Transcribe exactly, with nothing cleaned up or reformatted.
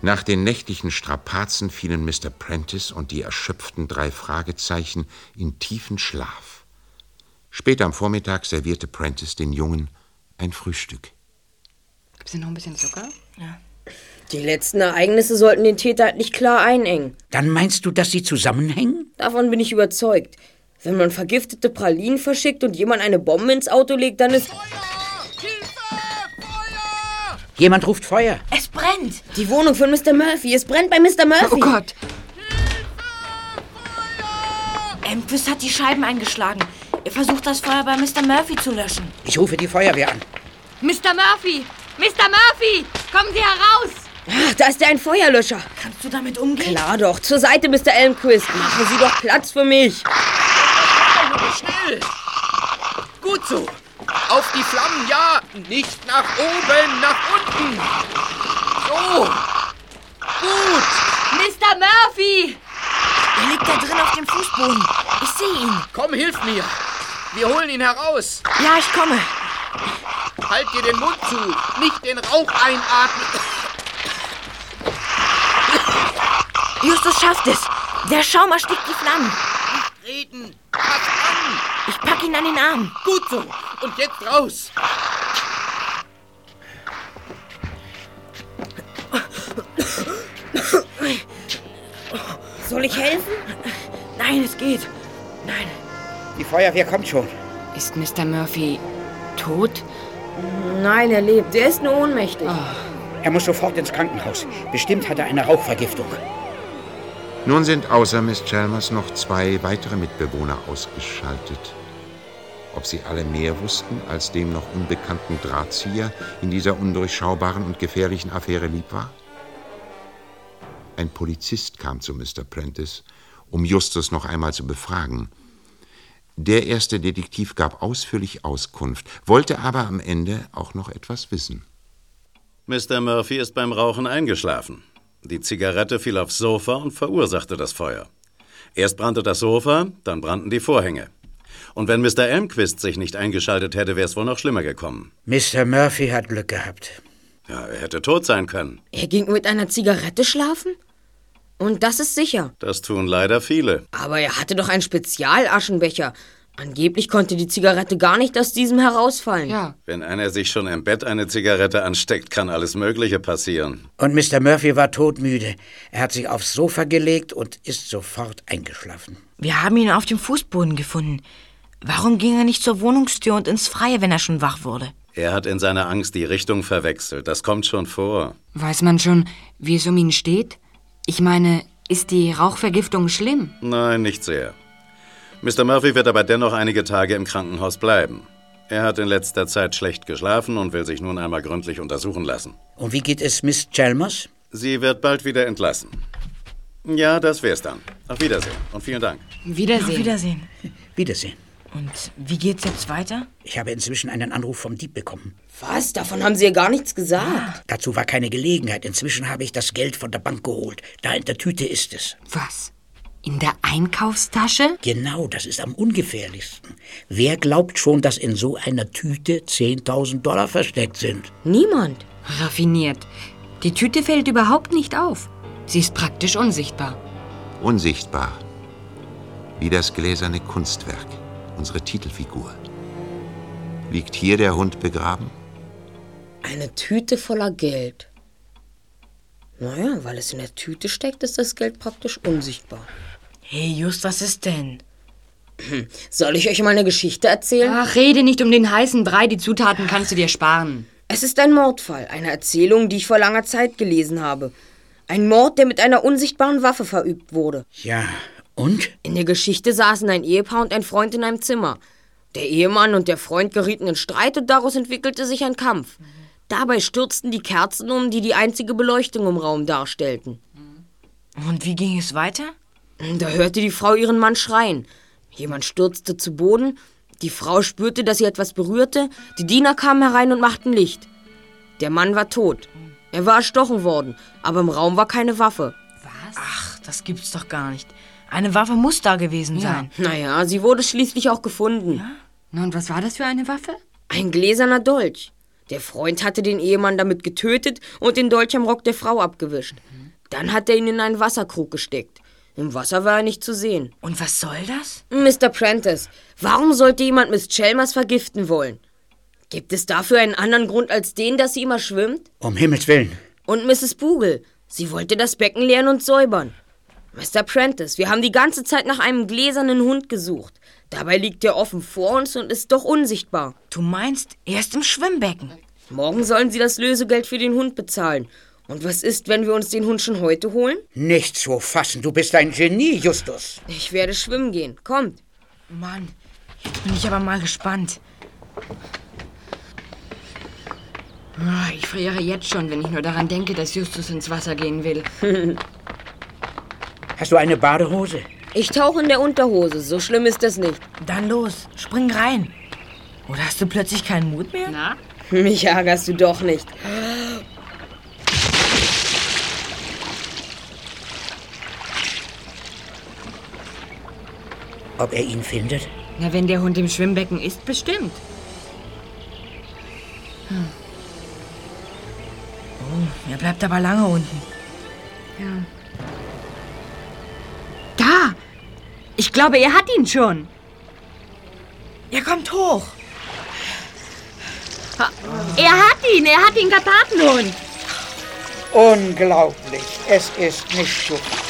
Nach den nächtlichen Strapazen fielen Mister Prentice und die erschöpften drei Fragezeichen in tiefen Schlaf. Später am Vormittag servierte Prentice den Jungen ein Frühstück. Gibt's hier noch ein bisschen Zucker? Ja. Die letzten Ereignisse sollten den Täter halt nicht klar einengen. Dann meinst du, dass sie zusammenhängen? Davon bin ich überzeugt. Wenn man vergiftete Pralinen verschickt und jemand eine Bombe ins Auto legt, dann ist... Feuer! Hilfe! Feuer! Jemand ruft Feuer. Es brennt! Die Wohnung von Mister Murphy. Es brennt bei Mister Murphy. Oh Gott! Hilfe! Feuer! Elmquist hat die Scheiben eingeschlagen. Er versucht, das Feuer bei Mister Murphy zu löschen. Ich rufe die Feuerwehr an. Mister Murphy! Mister Murphy! Kommen Sie heraus! Ach, da ist ja ein Feuerlöscher. Kannst du damit umgehen? Klar doch. Zur Seite, Mister Elmquist. Machen Sie doch Platz für mich. Schnell! Gut so. Auf die Flammen, ja. Nicht nach oben, nach unten. So. Gut. Mister Murphy! Er liegt da drin auf dem Fußboden. Ich sehe ihn. Komm, hilf mir. Wir holen ihn heraus. Ja, ich komme. Halt dir den Mund zu. Nicht den Rauch einatmen. Justus schafft es. Der Schaum erstickt die Flammen. Nicht reden. Pass an. Ich pack ihn an den Arm. Gut so. Und jetzt raus. Soll ich helfen? Nein, es geht. Nein. Die Feuerwehr kommt schon. Ist Mister Murphy tot? Nein, er lebt. Er ist nur ohnmächtig. Oh. Er muss sofort ins Krankenhaus. Bestimmt hat er eine Rauchvergiftung. Nun sind außer Miss Chalmers noch zwei weitere Mitbewohner ausgeschaltet. Ob sie alle mehr wussten, als dem noch unbekannten Drahtzieher in dieser undurchschaubaren und gefährlichen Affäre lieb war? Ein Polizist kam zu Mister Prentice, um Justus noch einmal zu befragen. Der erste Detektiv gab ausführlich Auskunft, wollte aber am Ende auch noch etwas wissen. Mister Murphy ist beim Rauchen eingeschlafen. Die Zigarette fiel aufs Sofa und verursachte das Feuer. Erst brannte das Sofa, dann brannten die Vorhänge. Und wenn Mister Elmquist sich nicht eingeschaltet hätte, wäre es wohl noch schlimmer gekommen. Mister Murphy hat Glück gehabt. Ja, er hätte tot sein können. Er ging mit einer Zigarette schlafen? Und das ist sicher. Das tun leider viele. Aber er hatte doch einen Spezialaschenbecher. Angeblich konnte die Zigarette gar nicht aus diesem herausfallen. Ja. Wenn einer sich schon im Bett eine Zigarette ansteckt, kann alles Mögliche passieren. Und Mister Murphy war todmüde. Er hat sich aufs Sofa gelegt und ist sofort eingeschlafen. Wir haben ihn auf dem Fußboden gefunden. Warum ging er nicht zur Wohnungstür und ins Freie, wenn er schon wach wurde? Er hat in seiner Angst die Richtung verwechselt. Das kommt schon vor. Weiß man schon, wie es um ihn steht? Ich meine, ist die Rauchvergiftung schlimm? Nein, nicht sehr. Mister Murphy wird aber dennoch einige Tage im Krankenhaus bleiben. Er hat in letzter Zeit schlecht geschlafen und will sich nun einmal gründlich untersuchen lassen. Und wie geht es Miss Chalmers? Sie wird bald wieder entlassen. Ja, das wär's dann. Auf Wiedersehen und vielen Dank. Wiedersehen. Auf Wiedersehen. Wiedersehen. Und wie geht's jetzt weiter? Ich habe inzwischen einen Anruf vom Dieb bekommen. Was? Davon haben Sie ja gar nichts gesagt. Ah. Dazu war keine Gelegenheit. Inzwischen habe ich das Geld von der Bank geholt. Da in der Tüte ist es. Was? In der Einkaufstasche? Genau, das ist am ungefährlichsten. Wer glaubt schon, dass in so einer Tüte zehntausend Dollar versteckt sind? Niemand. Raffiniert. Die Tüte fällt überhaupt nicht auf. Sie ist praktisch unsichtbar. Unsichtbar. Wie das gläserne Kunstwerk, unsere Titelfigur. Liegt hier der Hund begraben? Eine Tüte voller Geld. Naja, weil es in der Tüte steckt, ist das Geld praktisch unsichtbar. Hey, Just, was ist denn? Soll ich euch mal eine Geschichte erzählen? Ach, rede nicht um den heißen Brei, die Zutaten kannst du dir sparen. Es ist ein Mordfall, eine Erzählung, die ich vor langer Zeit gelesen habe. Ein Mord, der mit einer unsichtbaren Waffe verübt wurde. Ja, und? In der Geschichte saßen ein Ehepaar und ein Freund in einem Zimmer. Der Ehemann und der Freund gerieten in Streit und daraus entwickelte sich ein Kampf. Dabei stürzten die Kerzen um, die die einzige Beleuchtung im Raum darstellten. Und wie ging es weiter? Da hörte die Frau ihren Mann schreien. Jemand stürzte zu Boden. Die Frau spürte, dass sie etwas berührte. Die Diener kamen herein und machten Licht. Der Mann war tot. Er war erstochen worden, aber im Raum war keine Waffe. Was? Ach, das gibt's doch gar nicht. Eine Waffe muss da gewesen sein. Ja. Naja, sie wurde schließlich auch gefunden. Ja? Na, und was war das für eine Waffe? Ein gläserner Dolch. Der Freund hatte den Ehemann damit getötet und den Dolch am Rock der Frau abgewischt. Dann hat er ihn in einen Wasserkrug gesteckt. Im Wasser war er nicht zu sehen. Und was soll das? Mister Prentice, warum sollte jemand Miss Chalmers vergiften wollen? Gibt es dafür einen anderen Grund als den, dass sie immer schwimmt? Um Himmels Willen. Und Misses Bogle, sie wollte das Becken leeren und säubern. Mister Prentice, wir haben die ganze Zeit nach einem gläsernen Hund gesucht. Dabei liegt er offen vor uns und ist doch unsichtbar. Du meinst, er ist im Schwimmbecken? Morgen sollen sie das Lösegeld für den Hund bezahlen. Und was ist, wenn wir uns den Hund schon heute holen? Nicht zu fassen, du bist ein Genie, Justus. Ich werde schwimmen gehen. Kommt. Mann, jetzt bin ich aber mal gespannt. Ich friere jetzt schon, wenn ich nur daran denke, dass Justus ins Wasser gehen will. Hast du eine Badehose? Ich tauche in der Unterhose. So schlimm ist das nicht. Dann los, spring rein. Oder hast du plötzlich keinen Mut mehr? Na? Mich ärgerst du doch nicht. Ob er ihn findet? Na, wenn der Hund im Schwimmbecken ist, bestimmt. Hm. Oh, er bleibt aber lange unten. Ja. Da! Ich glaube, er hat ihn schon. Er kommt hoch. Er hat ihn, er hat den Karpatenhund. Unglaublich, es ist nicht zu fassen.